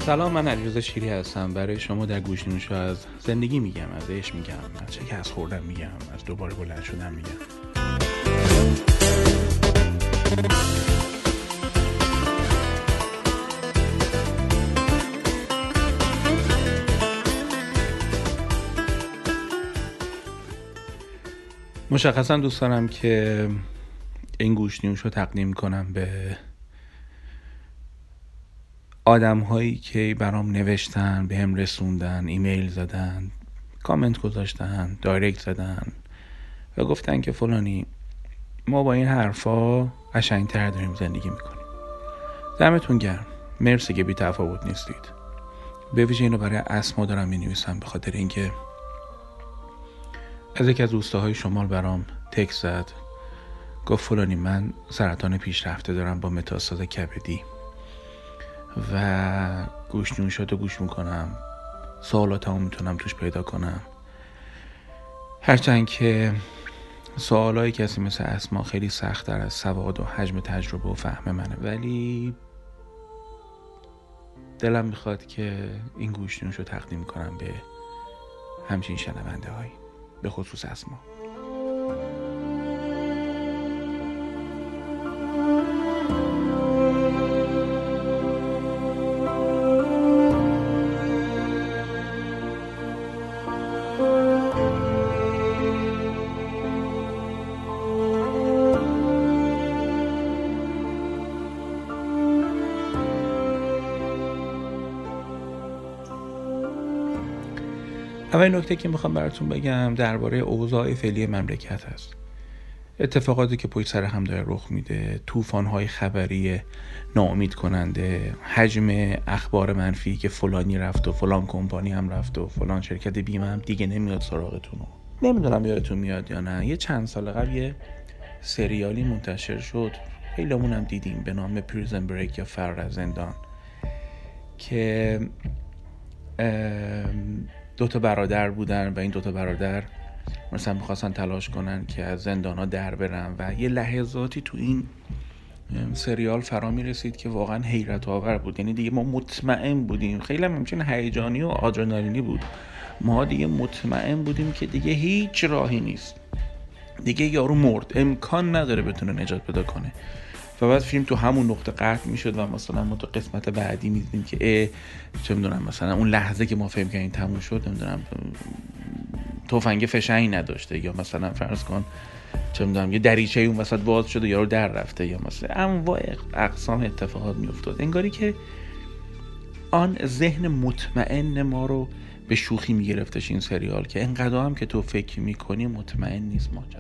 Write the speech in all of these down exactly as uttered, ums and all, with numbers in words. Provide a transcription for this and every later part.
سلام، من علیرضا شیری هستم. برای شما در گوش‌نوش‌ها از زندگی میگم، از عشق میگم، از شکست خوردن میگم، از دوباره بلند شدن میگم. مشخصا دوست دارم که این گوش‌نوش‌ها تقدیم کنم به آدم هایی که برام نوشتن، به هم رسوندن، ایمیل زدن، کامنت گذاشتن، دایرکت زدن و گفتن که فلانی ما با این حرفا قشنگ‌تر داریم زندگی میکنیم. دمتون گرم، مرسی که بی تفاوت نیستید. به ویژه اینو برای اسما دارم می‌نویسم، به خاطر اینکه از یک از روستاهای شمال برام تکست زد، گفت فلانی من سرطان پیشرفته دارم با متاستاز کبدی و گوش‌نوشاتو گوش میکنم، سوالاتمو میتونم توش پیدا کنم. هرچند که سوالای کسی مثل اسما خیلی سخت تر از سواد و حجم تجربه و فهم منه، ولی دلم میخواد که این گوش‌نوشو تقدیم کنم به همچین شنونده هایی، به خصوص اسما. اولین نکته که میخوام براتون بگم درباره اوضاع فعلی مملکت هست. اتفاقاتی که پشت سر هم داره رخ میده، طوفان‌های خبری ناامید کننده، حجم اخبار منفی که فلانی رفت و فلان کمپانی هم رفت و فلان شرکت بیمه هم دیگه نمیاد سراغتون. نمیدونم یادتون میاد یا نه، یه چند سال قبل یه سریالی منتشر شد، خیلیمون هم دیدیم، به نام پریزن بریک یا فرار از زندان، که دوتا برادر بودن و این دوتا برادر مثلا میخواستن تلاش کنن که از زندان ها در برن و یه لحظاتی تو این سریال فرا میرسید که واقعا حیرت آور بود. یعنی دیگه ما مطمئن بودیم، خیلی همچین هیجانی و آدرنالینی بود، ما دیگه مطمئن بودیم که دیگه هیچ راهی نیست، دیگه یارو مرد، امکان نداره بتونه نجات پیدا کنه. و بعد فیلم تو همون نقطه قطع میشد و مثلا ما تو قسمت بعدی میدیدیم که اه چه میدونم مثلا اون لحظه که ما فهم کردیم تموم شد، نمیدونم تفنگ فشنگی نداشته، یا مثلا فرض کن چه میدونم یه دریچه اون وسط باز شده یارو در رفته، یا مثلا انواع اقسام اتفاقات میافتاد. انگاری که آن ذهن مطمئن ما رو به شوخی میگرفتش این سریال، که انقدر هم که تو فکر میکنی مطمئن نیست ماجرا.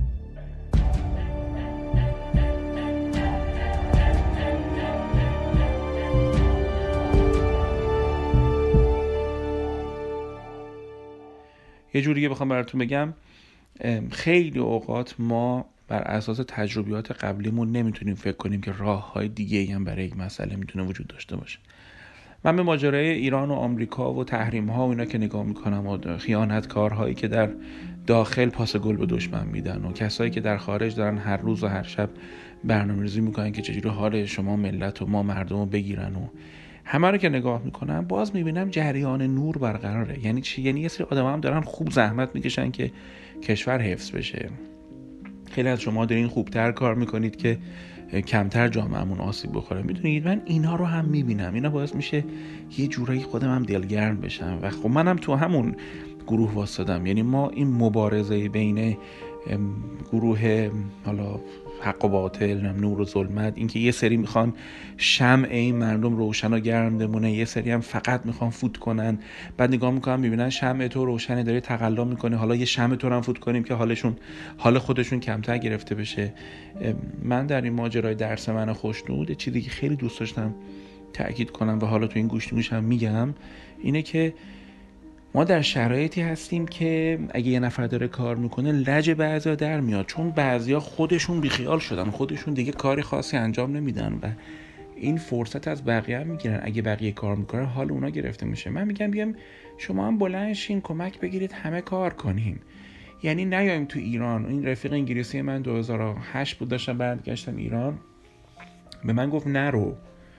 یه جوریه بخوام براتون بگم، خیلی اوقات ما بر اساس تجربیات قبلیمون نمیتونیم فکر کنیم که راه‌های دیگه‌ای هم برای یک مسئله میتونه وجود داشته باشه. من به ماجرای ایران و آمریکا و تحریم‌ها و اینا که نگاه میکنم و خیانتکارهایی که در داخل پاس گل به دشمن میدن و کسایی که در خارج دارن هر روز و هر شب برنامه‌ریزی میکنن که چجوری حال شما ملت و ما مردم رو بگیرن و همه رو که نگاه میکنم، باز میبینم جریان نور برقراره. یعنی چی؟ یعنی یه سری آدم هم دارن خوب زحمت میکشن که کشور حفظ بشه. خیلی از شما دارین خوبتر کار میکنید که کمتر جامعهمون آسیب بخوره. میدونید من اینا رو هم میبینم، اینا باعث میشه یه جورایی خودم هم دلگرم بشم و خب منم تو همون گروه واسطم. یعنی ما این مبارزه بین گروه حالا حق و باطل، نور و ظلمت، اینکه یه سری میخوان شمع این مردم روشن و گرم بمونه، یه سری هم فقط میخوان فوت کنن، بعد نگاه میکنن میبینن شمع تو روشنه داره تقلا میکنه، حالا یه شمع تو رو هم فوت کنیم که حالشون حال خودشون کمتر گرفته بشه. من در این ماجرای درس من خوشنود چیزی که خیلی دوست داشتم تأکید کنم و حالا تو این گوش‌نوش هم میگم اینه که ما در شرایطی هستیم که اگه یه نفر داره کار میکنه لج بعضیا در میاد، چون بعضیا خودشون بیخیال شدن، خودشون دیگه کاری خاصی انجام نمیدن و این فرصت از بقیه هم میگیرن. اگه بقیه کار میکنن حال اونا گرفته میشه. من میگم بیام شما هم بلند شین کمک بگیرید همه کار کنیم. یعنی نیایم تو ایران. این رفیق انگلیسی من دو هزار و هشت بود، داشتم برگشتم ایران، به من گفت نرو.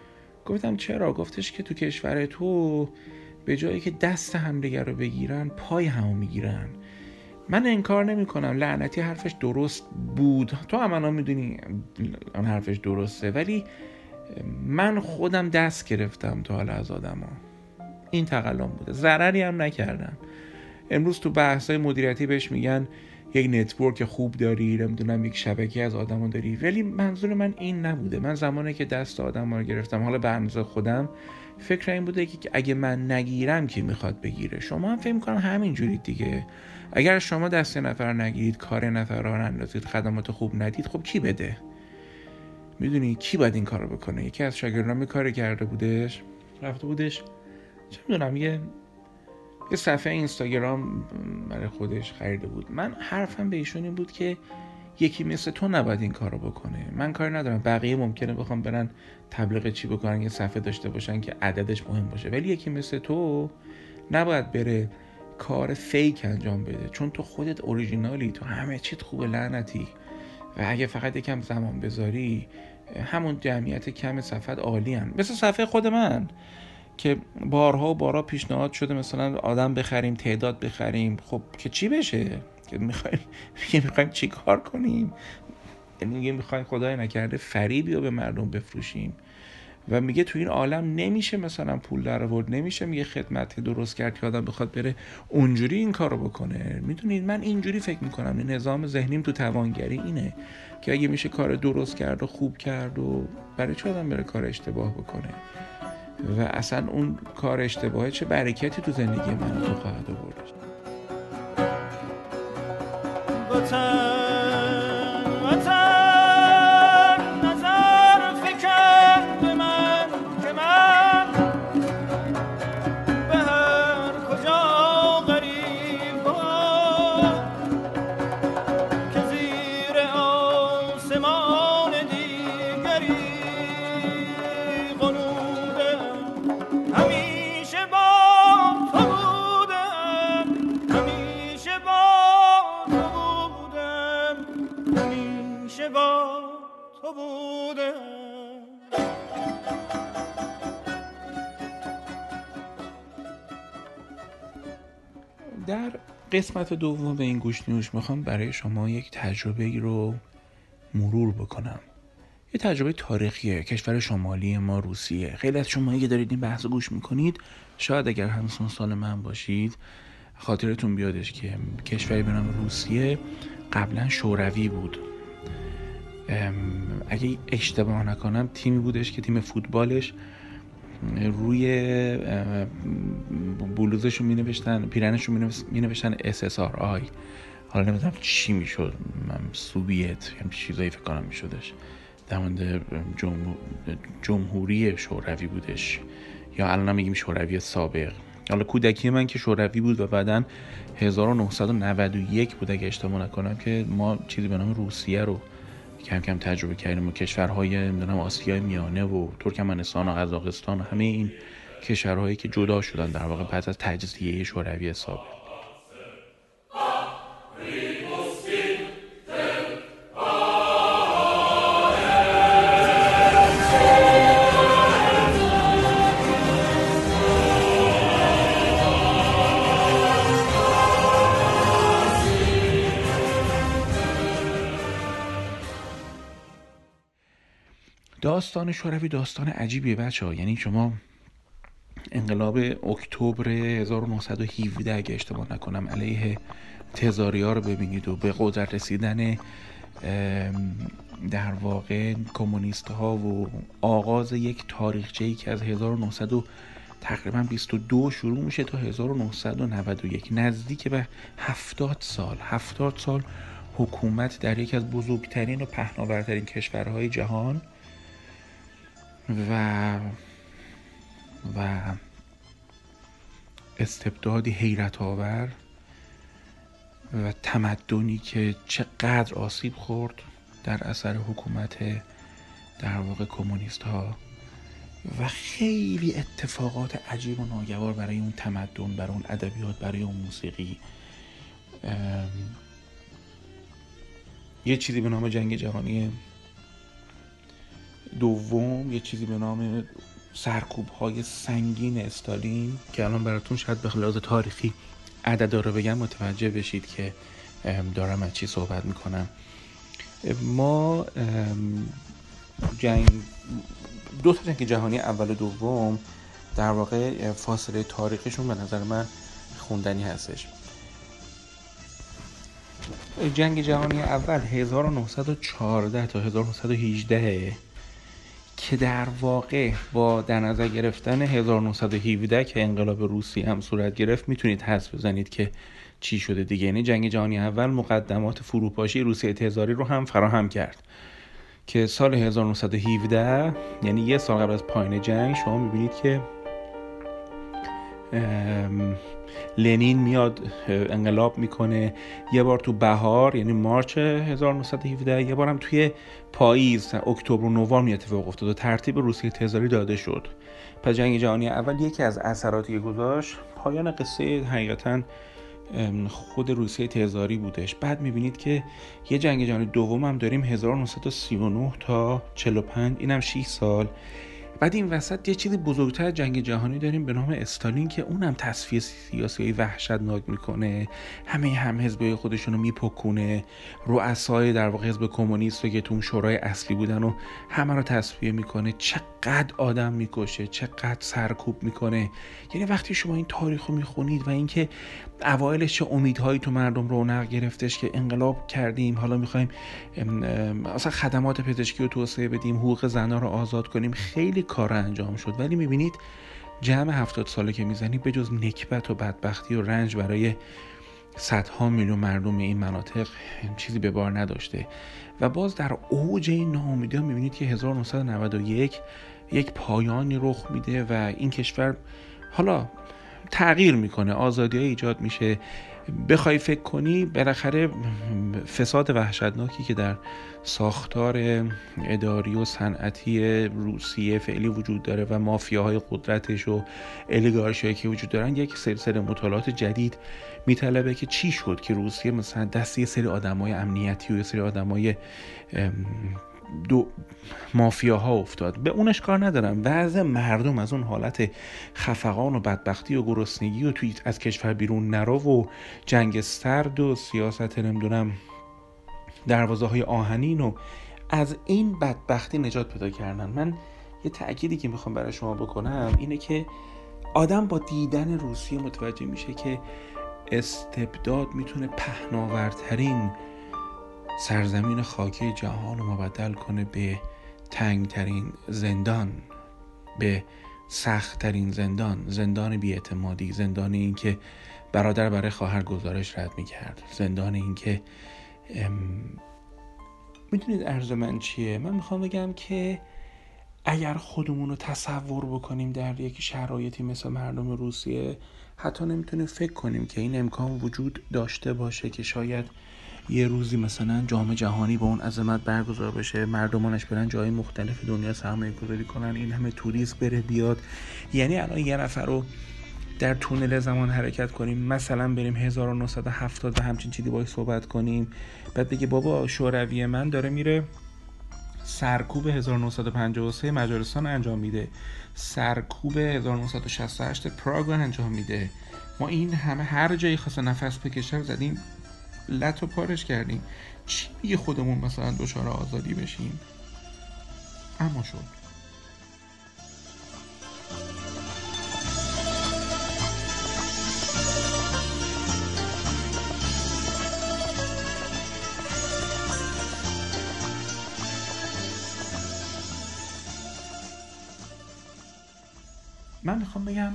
گفتم چرا؟ گفتش که تو کشور تو به جایی که دست همدیگر رو بگیرن پای همو میگیرن. من انکار نمی کنم لعنتی حرفش درست بود، تو هم انا میدونی آن حرفش درسته، ولی من خودم دست گرفتم تا حالا از آدم ها. این تقلم بوده، ضرری هم نکردم. امروز تو بحثای مدیریتی بهش میگن یک نتورک خوب داری، نمیدونم یک شبکه از آدما داری، ولی منظور من این نبوده. من زمانی که دست آدم رو گرفتم، حالا به اندازه خودم، فکر این بوده که اگه من نگیرم کی میخواد بگیره؟ شما هم فکر میکنم همین جوری دیگه. اگر شما دست نفر نگیرید، کار نفر رو نندازید، خدمات خوب ندید، خب کی بده؟ میدونی کی باید این کارو بکنه؟ یکی از شاگردان کاری کرده بودش، رفته بودش چه میدونم یه یه صفحه اینستاگرام برای خودش خریده بود. من حرفم به ایشون این بود که یکی مثل تو نباید این کارو بکنه. من کاری ندارم بقیه ممکنه بخوام برن تبلیغ چی بکنن، یه صفحه داشته باشن که عددش مهم باشه، ولی یکی مثل تو نباید بره کار فیک انجام بده، چون تو خودت اوریجینالی، تو همه چیت خوبه لعنتی، و اگه فقط یکم زمان بذاری همون جمعیت کم صفحات عالی هن. مثل صفحه خود من که بارها و بارها پیشنهاد شده مثلا آدم بخریم، تعداد بخریم، خب که چی بشه؟ که میخوایم میخوایم چی کار کنیم؟ یعنی میخوایم خدای نکرده فریبی رو به مردم بفروشیم؟ و میگه تو این عالم نمیشه مثلا پول در آورد، نمیشه میگه خدمت درست کرد که آدم بخواد بره اونجوری این کارو بکنه. میدونید من اینجوری فکر میکنم، این نظام ذهنیم تو توانگری اینه که اگه میشه کار درست کرد و خوب کرد، و برای چه آدم بره کار اشتباه بکنه؟ و اصلا اون کار اشتباهه چه برکتی تو زندگی من تو خواهد آورد. در قسمت دوم این گوش‌نیوش میخوام برای شما یک تجربه ای رو مرور بکنم. یه تجربه تاریخیه. کشور شمالی ما روسیه. خیلی از شما که دارید این بحث رو گوش میکنید شاید اگر همسن سال من باشید خاطرتون بیادش که کشوری به نام روسیه قبلا شوروی بود. اگه اشتباه نکنم تیمی بودش که تیم فوتبالش روی بلوزشون می نوشتن، پیرنشون می نوشتن اس اس آر آی. حالا نمیدونم چی می شد، سوویت یا چیزایی فکر کنم می شدش. در مورد جمهوری شوروی بودش، یا الان میگیم شوروی سابق. حالا کودکی من که شوروی بود و بعدن هزار و نهصد و نود و یک بود اگه اشتباه نکنم که ما چیزی به نام روسیه رو کم کم تجربه کردیم، و کشورهای نمیدونم آسیای میانه و ترکمنستان و قزاقستان و همه این کشورهایی که جدا شدن در واقع بعد از تجزیه شوروی سابق. داستان شوروی داستان عجیبیه بچه‌ها. یعنی شما انقلاب اکتبر هزار و نهصد و هفده اگه اشتباه نکنم علیه تزاریا رو ببینید و به قدرت رسیدن در واقع کمونیست ها و آغاز یک تاریخچه‌ای که از هزار و نهصد و تقریبا بیست و دو شروع میشه تا هزار و نهصد و نود و یک، نزدیک به هفتاد سال هفتاد سال حکومت در یکی از بزرگترین و پهناورترین کشورهای جهان و و استبدادی حیرت آور و تمدنی که چقدر آسیب خورد در اثر حکومت در واقع کمونیست ها، و خیلی اتفاقات عجیب و ناگوار برای اون تمدن، برای اون ادبیات، برای اون موسیقی. یه چیزی به نام جنگ جهانی دوم، یه چیزی به نام سرکوب های سنگین استالین که الان براتون شاید به لحاظ تاریخی عددا رو بگم متوجه بشید که دارم از چی صحبت میکنم. ما جنگ دو تا جنگ جهانی اول و دوم در واقع فاصله تاریخشون به نظر من خوندنی هستش. جنگ جهانی اول هزار و نهصد و چهارده تا هزار و نهصد و هجده که در واقع با در نظر گرفتن هزار و نهصد و هفده که انقلاب روسیه هم صورت گرفت میتونید حدس بزنید که چی شده دیگه. یعنی جنگ جهانی اول مقدمات فروپاشی روسیه تزاری رو هم فراهم کرد که سال هزار و نهصد و هفده یعنی یه سال قبل از پایان جنگ شما میبینید که لنین میاد انقلاب میکنه، یه بار تو بهار یعنی مارچ هزار و نهصد و هفده، یه بارم توی پاییز اکتبر و نوامبر اتفاق افتاد و ترتیب روسیه تزاری داده شد. پس جنگ جهانی اول یکی از اثراتی که گذاشت پایان قصه حقیقتاً خود روسیه تزاری بودش. بعد میبینید که یه جنگ جهانی دوم هم داریم هزار و نهصد و سی و نه تا چهل و پنج، اینم شش سال. بعد این وسط یه چیزی بزرگتر جنگ جهانی داریم به نام استالین که اونم تصفیه سیاسی وحشتناک میکنه، همه هم حزبای خودشونو میپکونه، رؤسای در واقع حزب کمونیست که تو اون شورای اصلی بودن و همه رو تصفیه میکنه، چقدر آدم میکشه، چقدر سرکوب میکنه. یعنی وقتی شما این تاریخو میخونید و اینکه اوایلش چه امیدهایی تو مردم رونق گرفتش که انقلاب کردیم، حالا میخوایم اصلا خدمات پزشکی رو توسعه بدیم، حقوق زنان رو آزاد کنیم، خیلی کار انجام شد. ولی میبینید جمع هفتاد ساله که میزنی به جز نکبت و بدبختی و رنج برای صدها میلیون مردم این مناطق چیزی به بار نداشته. و باز در اوج این ناامیدی ها میبینید که هزار و نهصد و نود و یک یک پایانی رخ میده و این کشور حالا تغییر میکنه، آزادی های ایجاد میشه. بخوای فکر کنی بالاخره فساد وحشتناکی که در ساختار اداری و صنعتی روسیه فعلی وجود داره و مافیاهای قدرتش و الیگارشیایی که وجود دارن یک سلسله مطالعات جدید میطلبه که چی شد که روسیه مثلا دست یه سری آدمای امنیتی و یه سری آدمای دو مافیاها افتاد. به اونش کار ندارم، وضع مردم از اون حالت خفقان و بدبختی و گرسنگی و توی از کشور بیرون نرو و جنگ سرد و سیاست نمیدونم دروازه های آهنین و از این بدبختی نجات پیدا کردن. من یه تأکیدی که میخوام برای شما بکنم اینه که آدم با دیدن روسیه متوجه میشه که استبداد میتونه پهناورترین سرزمین خاکی جهان رو مبدل کنه به تنگترین زندان، به سختترین زندان، زندان بی‌اعتمادی، زندان این که برادر برای خواهر گزارش رد میکرد، زندان این که میدونید عرض من چیه؟ من میخوام بگم که اگر خودمون رو تصور بکنیم در یک شرایطی مثل مردم روسیه، حتی نمیتونیم فکر کنیم که این امکان وجود داشته باشه که شاید یه روزی مثلا جام جهانی با اون عظمت برگزار بشه، مردمانش برن جای مختلف دنیا سرمایه گذاری کنن، این همه توریست بره بیاد. یعنی الان یه نفر رو در تونل زمان حرکت کنیم، مثلا بریم هزار و نهصد و هفتاد و همچین چیزی باهاش صحبت کنیم، بعد بگه بابا شوروی من داره میره سرکوب هزار و نهصد و پنجاه و سه مجارستان انجام میده، سرکوب هزار و نهصد و شصت و هشت پراگ انجام میده، ما این همه هر جایی خواست نفس بکشم زدیم لط و پارش کردیم، چی میگه خودمون مثلا دچار آزادی بشیم؟ اما شد. من میخوام بگم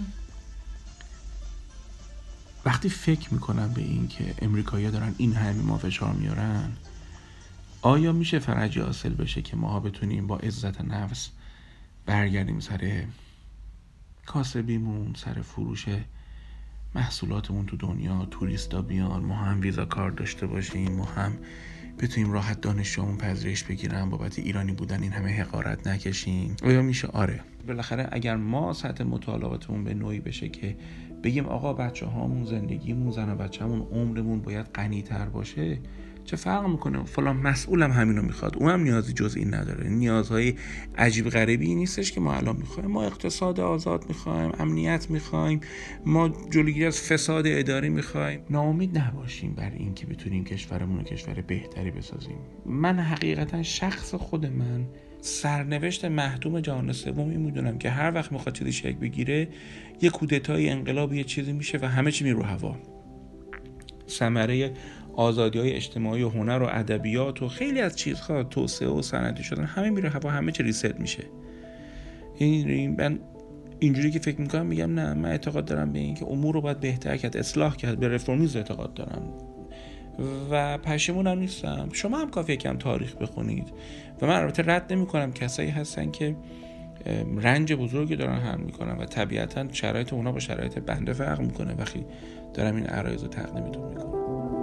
وقتی فکر میکنم به این که امریکایی‌ها دارن این همه ما فشار میارن، آیا میشه فرجی حاصل بشه که ماها بتونیم با عزت نفس برگردیم سر کاسبیمون، سر فروش محصولاتمون تو دنیا، توریستا بیان، ما هم ویزا کارت داشته باشیم، ما هم بتونیم راحت دانشجومون پذیرش بگیرن، بابت ایرانی بودن این همه حقارت نکشیم؟ آیا میشه؟ آره. بالاخره اگر ما سطح مطالعاتمون به نوعی بشه که بگیم آقا بچه هامون، زندگیمون، زن و بچه‌مون، عمرمون باید غنی‌تر باشه، چه فرق میکنه؟ فلان مسئولم همینو میخواد، اونم نیازی جز این نداره. نیازهای عجیب غریبی نیستش که ما الان میخوایم. ما اقتصاد آزاد میخوایم، امنیت میخوایم، ما جلوگیری از فساد اداری میخوایم. ناامید نباشیم بر این که بتونیم کشورمون رو کشور بهتری بسازیم. من حقیقتا شخص خود من سرنوشت محتوم جهان سومی میدونم که هر وقت میخواد چیزی شکل بگیره یه کودتای انقلابی یه چیزی میشه و همه چی میره هوا. ثمره آزادی‌های اجتماعی و هنر و ادبیات و خیلی از چیزها، توسعه و صنعتی شدن، همه میره هوا، همه چی ریست میشه. این من اینجوری که فکر میکنم میگم نه، من اعتقاد دارم به این که امور رو باید بهتر کرد، اصلاح کرد، به رفرمیسم اعتقاد دارم و پشیمونم نیستم. شما هم کافیه کم تاریخ بخونید و من البته رد نمیکنم کسایی هستن که رنج بزرگی دارن حمل میکنن و طبیعتا شرایط اونا با شرایط بنده فرق میکنه وقتی دارم این عرایض رو تقدیمتون میکنم.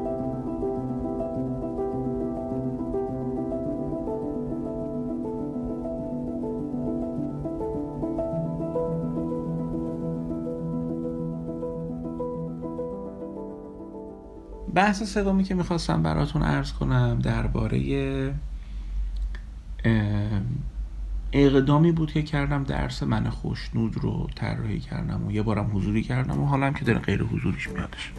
بحث سومی که میخواستم براتون عرض کنم درباره اقدامی بود که کردم، درس من خوشنود رو طراحی کردم و یه بارم حضوری کردم و حالا هم که داره غیر حضوریش میادش.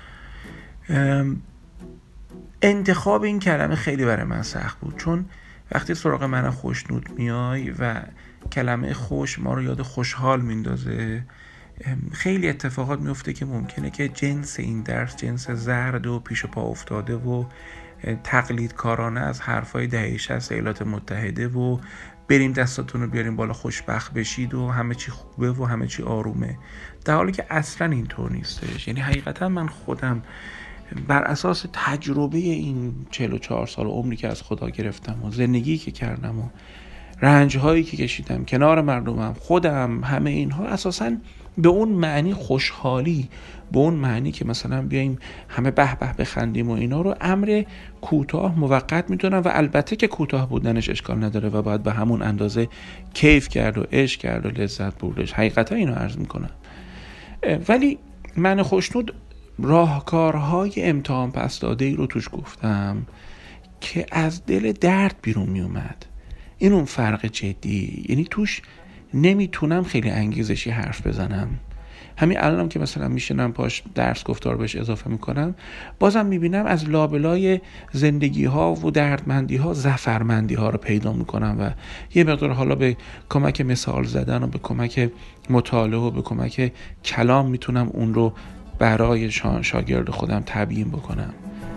انتخاب این کلمه خیلی برای من سخت بود، چون وقتی سراغ من خوشنود میای و کلمه خوش ما رو یاد خوشحال میندازه، خیلی اتفاقات میفته که ممکنه که جنس این درس جنس زرد و پیش پا افتاده و تقلید کارانه از حرفای دهه شصت ایالات متحده و بریم دستاتون رو بیاریم بالا خوشبخت بشید و همه چی خوبه و همه چی آرومه، در حالی که اصلا اینطور نیستش. یعنی حقیقتا من خودم بر اساس تجربه این چهل و چهار سال عمری که از خدا گرفتم و زندگی که کردم و رنج‌هایی که کشیدم کنار مردمم، خودم، همه اینها اساساً به اون معنی خوشحالی، به اون معنی که مثلا بیایم همه به به بخندیم و اینا رو امر کوتاه موقت میدونم و البته که کوتاه بودنش اشکال نداره و باید به همون اندازه کیف کرد و عشق کرد و لذت بردش. حقیقتا اینو عرض میکنم. ولی من خوشنود راهکارهای امتحان پس داده‌ای رو توش گفتم که از دل درد بیرون می اومد. این اون فرق جدی، یعنی توش نمیتونم خیلی انگیزشی حرف بزنم. همین الانم که مثلا میشنم پاش درس گفتار بهش اضافه میکنم، بازم میبینم از لابلای زندگی ها و دردمندی ها ظفرمندی ها رو پیدا میکنم و یه مقدار حالا به کمک مثال زدن و به کمک مطالعه و به کمک کلام میتونم اون رو برای شاگرد خودم تبیین بکنم.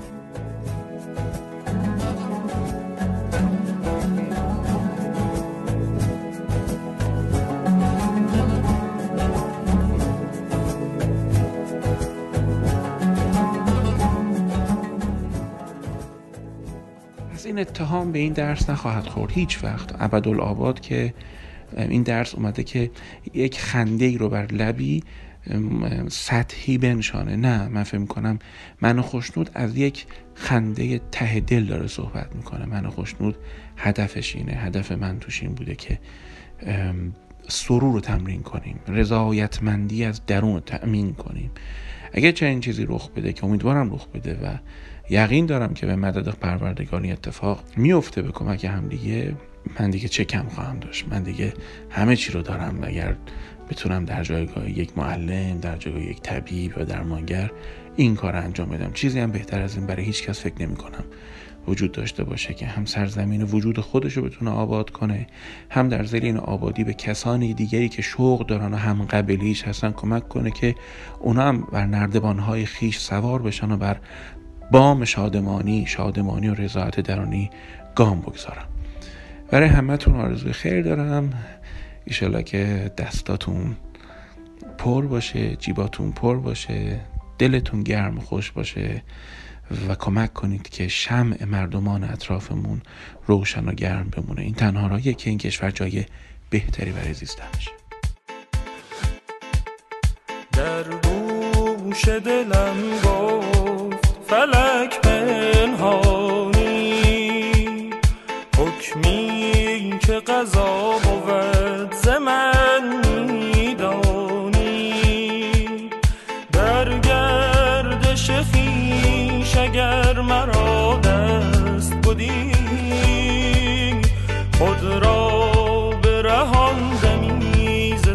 این اتهام به این درس نخواهد خورد هیچ وقت ابدالآباد که این درس اومده که یک خنده ای رو بر لبی سطحی بنشانه. نه، من فکر می‌کنم من خوشنود از یک خنده ته دل داره صحبت میکنه. من خوشنود هدفش اینه، هدف من توش این بوده که سرور رو تمرین کنیم، رضایتمندی از درون رو تأمین کنیم. اگه چنین چیزی رخ بده که امیدوارم رخ بده و یقین دارم که به مدد پروردگاری اتفاق میفته به کمک هم دیگه، من دیگه چه کم خواهم داشت؟ من دیگه همه چی رو دارم. اگر بتونم در جایگاه یک معلم، در جایگاه یک طبیب و درمانگر این کار انجام بدم، چیزی هم بهتر از این برای هیچ کس فکر نمی کنم وجود داشته باشه که هم سرزمین وجود خودش رو بتونه آباد کنه، هم در زیر این آبادی به کسانی دیگری که شوق دارن و هم قبلیش هستن کمک کنه که اونا هم بر نردبانهای خیش سوار بشن و بر بام شادمانی شادمانی و رضایت درونی گام بگذارم. برای همتون آرزوی خیر دارم. ایشالله که دستاتون پر باشه، جیباتون پر باشه، دلتون گرم و خوش باشه و کمک کنید که شمع مردمان اطرافمون روشن و گرم بمونه. این تنها راهیه که این کشور جای بهتری برای زیستن بشه. در گوش دلم گفت فلک پنهانی، حکمی که قضا بود ز من میدانی. در گردش خویش اگر مرا در را برهاندمی ز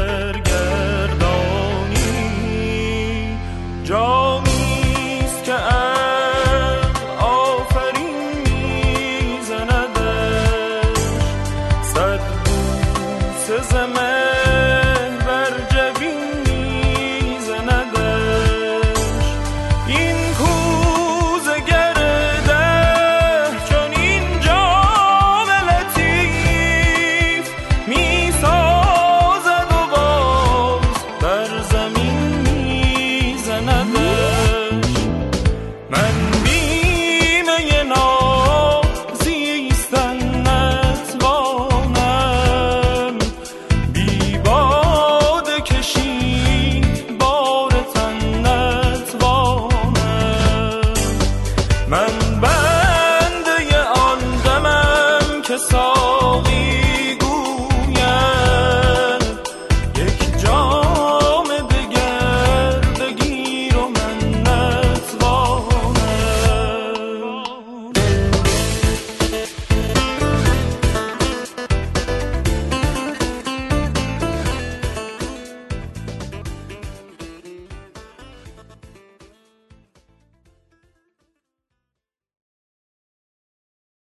سرگردانی. جامیست که عقل آفرین میزندش، صد بوسه ز مهر بر جبین میزندش. این کوزه گرده چون این جام لطیف میسازد و باز بر زمین میزندش. من بیمه نازیستن نتوانم، بی باده کشید بار تن نتوانم. من بنده آن دمم که ساقی